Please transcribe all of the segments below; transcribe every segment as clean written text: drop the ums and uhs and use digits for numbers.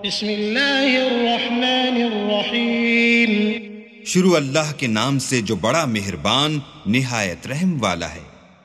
بسم اللہ الرحمن الرحیم. شروع اللہ کے نام سے جو بڑا مہربان نہایت رحم والا ہے.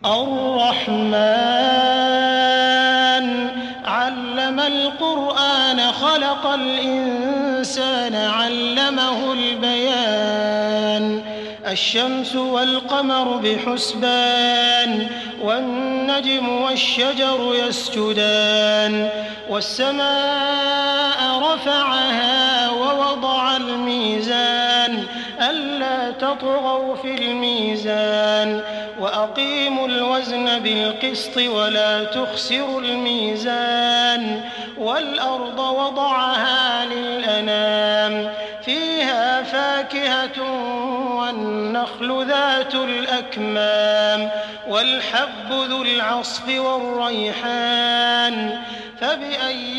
الرحمن علم القرآن خلق الإنسان علمه البيان الشمس والقمر بحسبان والنجم والشجر يسجدان والسماء رفعها ووضع الميزان ألا تطغوا في الميزان وأقيموا الوزن بالقسط ولا تخسروا الميزان والأرض وضعها للأنام فيها فاكهة والنخل ذات الأكمام والحب ذو العصف والريحان فبأي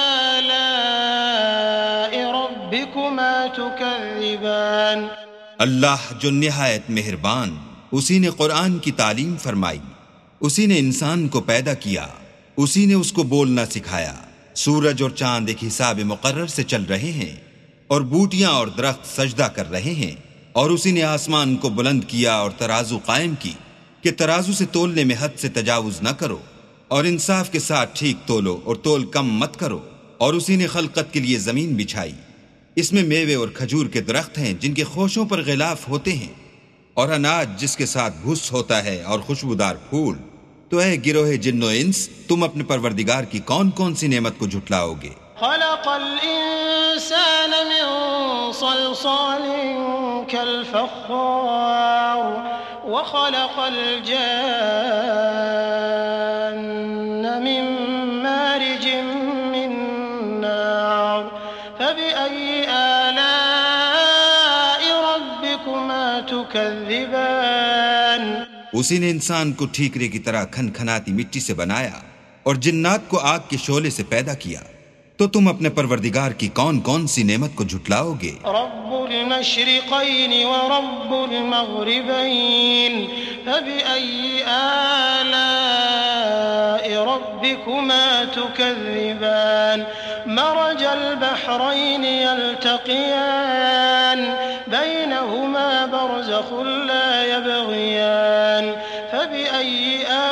آلاء ربكما تكذبان. اللہ جو نہایت مہربان، اسی نے قرآن کی تعلیم فرمائی، اسی نے انسان کو پیدا کیا، اسی نے اس کو بولنا سکھایا. سورج اور چاند ایک حساب مقرر سے چل رہے ہیں اور بوٹیاں اور درخت سجدہ کر رہے ہیں، اور اسی نے آسمان کو بلند کیا اور ترازو قائم کی کہ ترازو سے تولنے میں حد سے تجاوز نہ کرو، اور انصاف کے ساتھ ٹھیک تولو اور تول کم مت کرو. اور اسی نے خلقت کے لیے زمین بچھائی، اس میں میوے اور کھجور کے درخت ہیں جن کے خوشوں پر غلاف ہوتے ہیں، اور اناج جس کے ساتھ بھس ہوتا ہے، اور خوشبودار پھول. تو اے گروہ جن و انس، تم اپنے پروردگار کی کون کون سی نعمت کو جھٹلاؤ گے؟ خلق الإنسان من صلصال كالفخار وخلق الجان من مارج من نار فبأي آلاء ربكما تكذبان. اسی نے انسان کو ٹھیکرے کی طرح کھن کھناتی مٹی سے بنایا اور جنات کو آگ کے شعلے سے پیدا کیا. تو تم اپنے پروردگار کی کون کون سی نعمت کو جھٹلاؤ گے؟ رب المشرقین ورب المغربین فبأي آلاء ربكما تكذبان. مرج البحرين يلتقيان بينهما برزخ لا يبغيان فبأي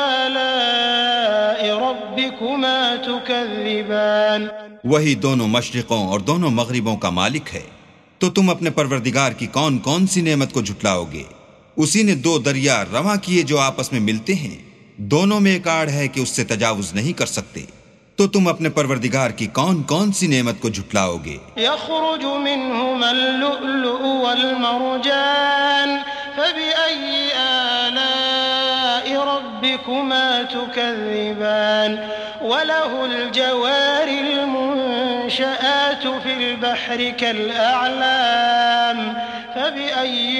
آلاء ربكما تكذبان. وہی دونوں مشرقوں اور دونوں مغربوں کا مالک ہے. تو تم اپنے پروردگار کی کون کون سی نعمت کو جھٹلاؤ گے؟ اسی نے دو دریا رواں کیے جو آپس میں ملتے ہیں، دونوں میں ایک آڑ ہے کہ اس سے تجاوز نہیں کر سکتے. تو تم اپنے پروردگار کی کون کون سی نعمت کو جھٹلاؤ گے؟ يخرج منهما اللؤلؤ والمرجان فبأي آلاء ربكما تكذبان. وله الجوار المنشآت في البحر كالأعلام فبأي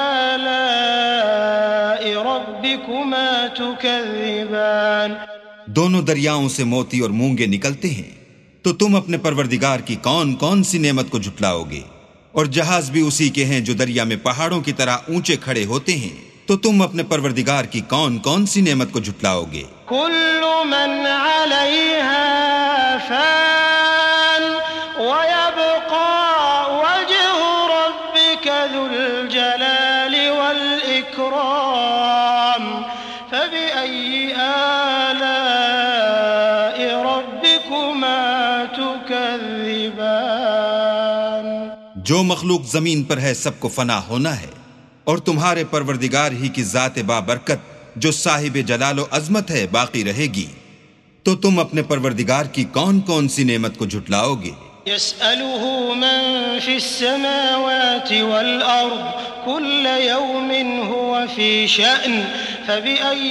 آلاء ربكما تكذبان. دونوں دریاؤں سے موتی اور مونگے نکلتے ہیں. تو تم اپنے پروردگار کی کون کون سی نعمت کو جھٹلاؤ گے؟ اور جہاز بھی اسی کے ہیں جو دریا میں پہاڑوں کی طرح اونچے کھڑے ہوتے ہیں. تو تم اپنے پروردگار کی کون کون سی نعمت کو جھٹلاؤ گے؟ كل من عليها فان ويبقى وجه ربك ذو الجلال والإكرام فبأي آلاء ربكما تكذبان. جو مخلوق زمین پر ہے سب کو فنا ہونا ہے، اور تمہارے پروردگار ہی کی ذات بابرکت جو صاحب جلال و عظمت ہے باقی رہے گی. تو تم اپنے پروردگار کی کون کون سی نعمت کو جھٹلاؤ گے؟ يسأله من في السماوات والأرض كل يوم هو في شأن فبأي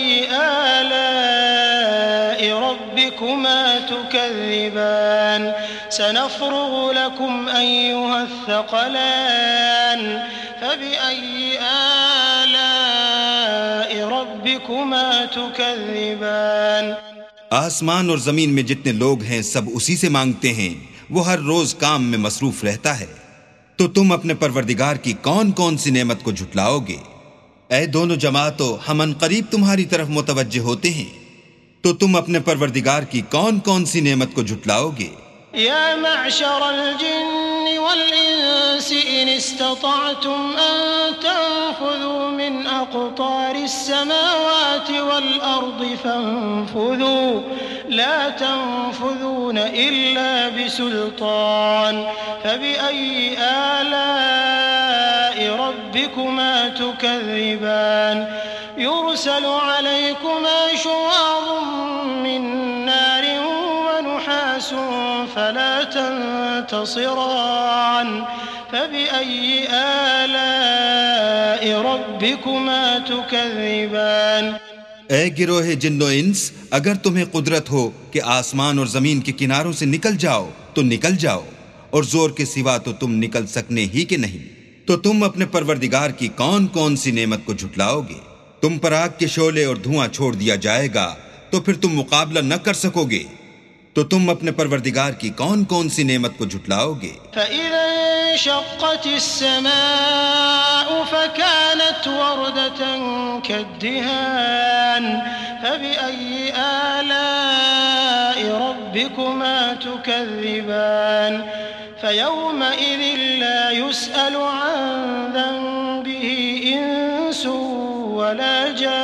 آلاء ربكما تكذبان. سنفرغ لكم أيها الثقلان فبأي آلاء ربكما تكذبان. آسمان اور زمین میں جتنے لوگ ہیں سب اسی سے مانگتے ہیں، وہ ہر روز کام میں مصروف رہتا ہے. تو تم اپنے پروردگار کی کون کون سی نعمت کو جھٹلاؤ گے؟ اے دونوں جماعتوں، ہم ان قریب تمہاری طرف متوجہ ہوتے ہیں. تو تم اپنے پروردگار کی کون کون سی نعمت کو جھٹلاؤ گے؟ يا معشر الجن والإنس إن استطعتم أن تنفذوا من أقطار السماوات والأرض فانفذوا لا تنفذون إلا بسلطان فبأي آلاء ربكما تكذبان يرسل عليكما شواظ من نار ونحاس فلا تنتصران فبأي آلاء ربكما تكذبان اے گروہ جن و انس، اگر تمہیں قدرت ہو کہ آسمان اور زمین کے کناروں سے نکل جاؤ تو نکل جاؤ، اور زور کے سوا تو تم نکل سکنے ہی کہ نہیں، تو تم اپنے پروردگار کی کون کون سی نعمت کو جھٹلاؤ گے؟ تم پر آگ کے شعلے اور دھواں چھوڑ دیا جائے گا تو پھر تم مقابلہ نہ کر سکو گے، تو تم اپنے پروردگار کی کون کون سی نعمت کو جھٹلاؤ گے؟ فَإِذَا انشَقَّتِ السَّمَاءُ فَكَانَتْ وَرْدَةً كَالدِّهَانِ فَبِأَيِّ آلَاءِ رَبِّكُمَا تُكَذِّبَانِ فَيَوْمَئِذٍ لَا يُسْأَلُ عَنْ ذَنبِهِ إِنسٌ وَلَا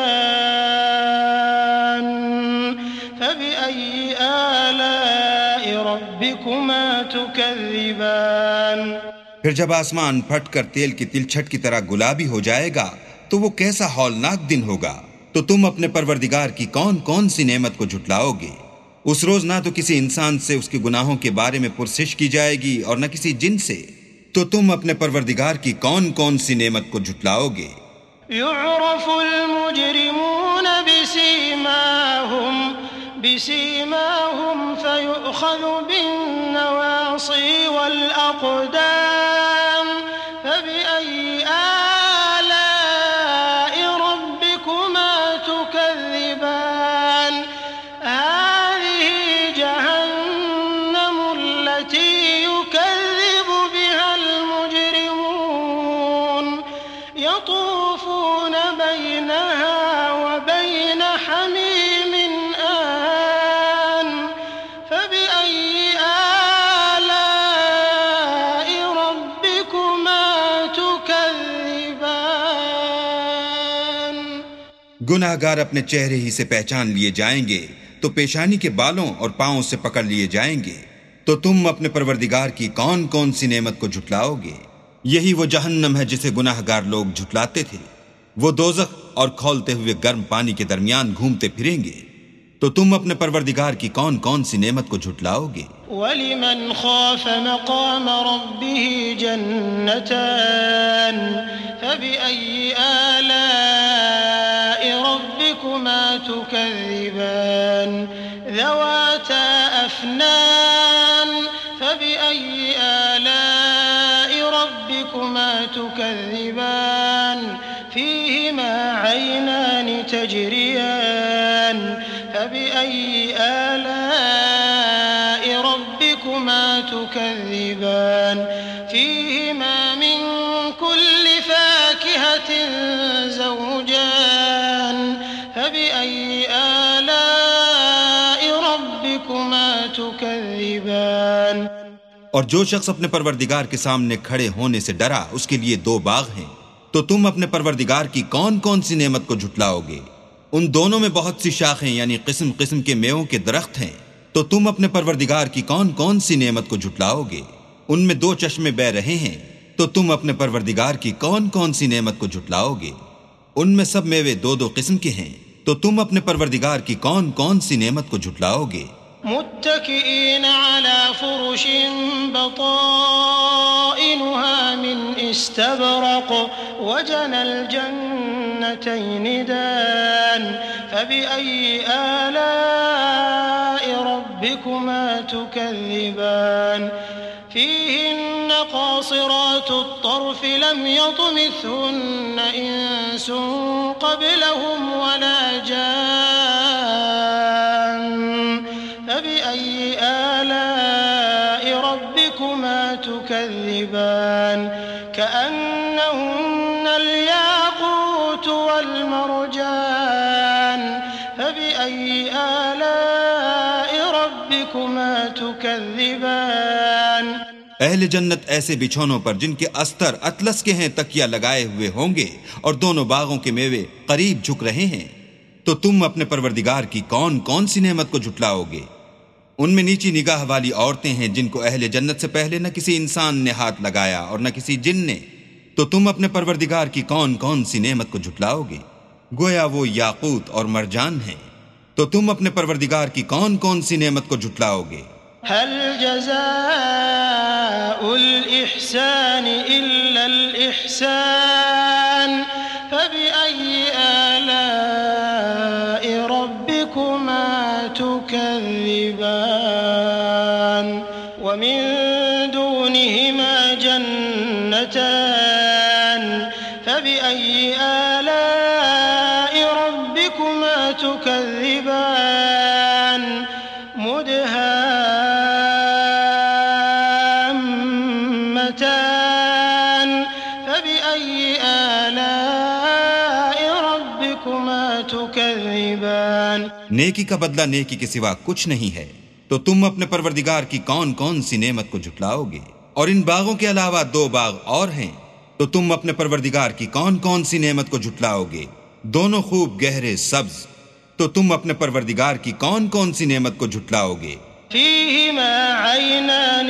جَانٌّ فَبِأَيِّ آلَاءِ رَبِّكُمَا تُكَذِّبَانِ پھر جب آسمان پھٹ کر تیل کی تلچھٹ کی طرح گلابی ہو جائے گا تو وہ کیسا ہولناک دن ہوگا، تو تم اپنے پروردگار کی کون کون سی نعمت کو جھٹلاؤ گے؟ اس روز نہ تو کسی انسان سے اس کے گناہوں کے بارے میں پرسش کی جائے گی اور نہ کسی جن سے، تو تم اپنے پروردگار کی کون کون سی نعمت کو جھٹلاؤ گے؟ يعرف المجرمون بسيماهم فيؤخذ بالنواصي والأقدام فبأي آلاء ربكما تكذبان هذه جهنم التي يكذب بها المجرمون يطوفون بينها وبين حميم آن فبأي آلاء ربكما تكذبان گناہ گار اپنے چہرے ہی سے پہچان لیے جائیں گے تو پیشانی کے بالوں اور پاؤں سے پکڑ لیے جائیں گے، تو تم اپنے پروردگار کی کون کون سی نعمت کو جھٹلاؤ گے؟ یہی وہ جہنم ہے جسے گناہ گار لوگ جھٹلاتے تھے، وہ دوزخ اور کھولتے ہوئے گرم پانی کے درمیان گھومتے پھریں گے، تو تم اپنے پروردگار کی کون کون سی نعمت کو جھٹلاؤ گے؟ وَلِمَنْ خَافَ مَقَامَ رَبِّهِ جَنَّتَانِ فَبِأَيِّ آلَاءِ رَبِّكُمَا تُكَذِّبَانِ ذَوَاتَا أَفْنَانٍ فَبِأَيِّ آلَاءِ رَبِّكُمَا تُكَذِّبَانِ فِيهِمَا عَيْنَانِ تَجْرِيَانِ فَبِأَيِّ آلَاءِ رَبِّكُمَا تُكَذِّبَانِ فِيهِمَا مِن كُلِّ فَاكِهَةٍ زَوْجَانِ فَبِأَيِّ آلَاءِ رَبِّكُمَا تُكَذِّبَانِ اور جو شخص اپنے پروردگار کے سامنے کھڑے ہونے سے ڈرا اس کے لیے دو باغ ہیں، تو تم اپنے پروردگار کی کون کون سی نعمت کو جھٹلاؤ گے؟ ان دونوں میں بہت سی شاخیں یعنی قسم قسم کے میووں کے درخت ہیں، تو تم اپنے پروردگار کی کون کون سی نعمت کو جھٹلاؤ گے؟ ان میں دو چشمے بہ رہے ہیں، تو تم اپنے پروردگار کی کون کون سی نعمت کو جھٹلاؤ گے؟ ان میں سب میوے دو دو قسم کے ہیں، تو تم اپنے پروردگار کی کون کون سی نعمت کو جھٹلاؤ گے؟ متكئين على فرش بطائنها من استبرق وجنى الجنتين دان فبأي آلاء ربكما تكذبان فيهن قاصرات الطرف لم يطمثهن إنس قبلهم ولا جان فبأي آلاء ربكما تكذبان كأنهن الياقوت والمرجان فبأي آلاء ربكما تكذبان اہل جنت ایسے بچھونوں پر جن کے استر اطلس کے ہیں تکیہ لگائے ہوئے ہوں گے، اور دونوں باغوں کے میوے قریب جھک رہے ہیں۔ تو تم اپنے پروردگار کی کون کون سی نعمت کو جھٹلاؤ گے؟ ان میں نیچی نگاہ والی عورتیں ہیں جن کو اہل جنت سے پہلے نہ کسی انسان نے ہاتھ لگایا اور نہ کسی جن نے۔ تو تم اپنے پروردگار کی کون کون سی نعمت کو جھٹلاؤ گے؟ گویا وہ یاقوت اور مرجان ہیں۔ تو تم اپنے پروردگار کی کون کون سی نعمت کو جھٹلاؤ گے؟ هل جزاء الإحسان إلا الإحسان فبأي آلاء ربكما تكذبان ومن دونهما جنتان فبأي آلاء ربكما تكذبان مدهامتان فبأي آلاء ربكما تكذبان نیکی کا بدلہ نیکی کے سوا کچھ نہیں ہے۔ تو تم اپنے پروردگار کی کون کون سی نعمت کو جھٹلاؤ گے؟ اور ان باغوں کے علاوہ 2 باغ اور ہیں، تو تم اپنے پروردگار کی کون کون سی نعمت کو جھٹلاؤ گے؟ دونوں خوب گہرے سبز۔ تو تم اپنے پروردگار کی کون کون سی نعمت کو جھٹلاؤ گے؟ فيهما عينان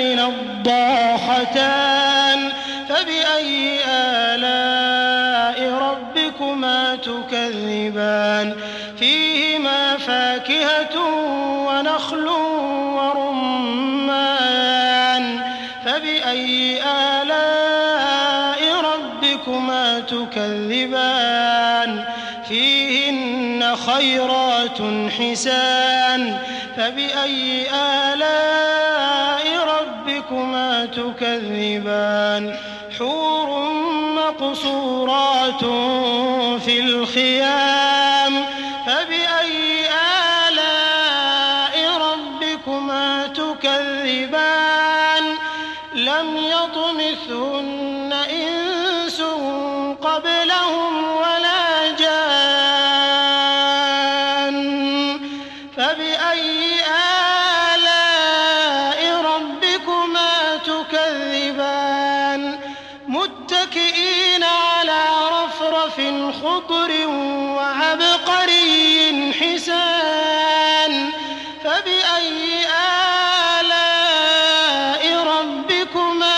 نضاختان فبأي آلاء ربكما تكذبان فيهما فاكهة ونخل ورمان فبأي آلاء ربكما تكذبان فيهن خيرات حسان فبأي آلاء ربكما تكذبان حور مقصورات في الخيام فبأي آلاء ربكما تكذبان لم يطمثهن إنس قبلهم ولا جان فبأي آلاء ربكما تكذبان متكئين على رفرف خضر وعبقري حسان فبأي آلاء ربكما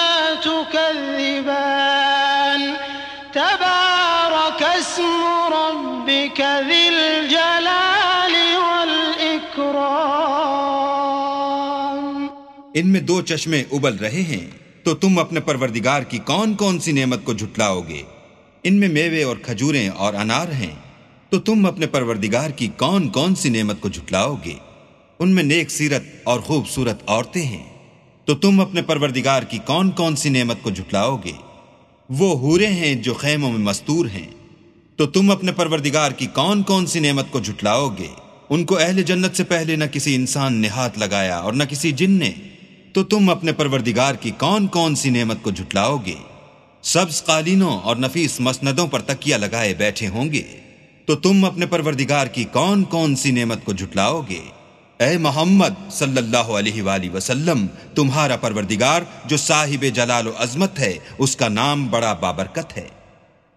تكذبان تبارك اسم ربك ذي الجلال والإكرام ان میں 2 چشمے ابل رہے ہیں، تو تم اپنے پروردگار کی کون کون سی نعمت کو جھٹلاؤ گے؟ ان میں میوے اور کھجوریں اور انار ہیں، تو تم اپنے پروردگار کی کون کون سی نعمت کو جھٹلاؤ گے؟ ان میں نیک سیرت اور خوبصورت عورتیں ہیں، تو تم اپنے پروردگار کی کون کون سی نعمت کو جھٹلاؤ گے؟ وہ حوریں ہیں جو خیموں میں مستور ہیں، تو تم اپنے پروردگار کی کون کون سی نعمت کو جھٹلاؤ گے؟ ان کو اہل جنت سے پہلے نہ کسی انسان نے ہاتھ لگایا اور نہ کسی جن نے۔ تو تم اپنے پروردگار کی کون کون سی نعمت کو جھٹلاؤ گے؟ سبز قالینوں اور نفیس مسندوں پر تکیہ لگائے بیٹھے ہوں گے، تو تم اپنے پروردگار کی کون کون سی نعمت کو جھٹلاؤ گے؟ اے محمد صلی اللہ علیہ وآلہ وسلم، تمہارا پروردگار جو صاحب جلال و عظمت ہے، اس کا نام بڑا بابرکت ہے۔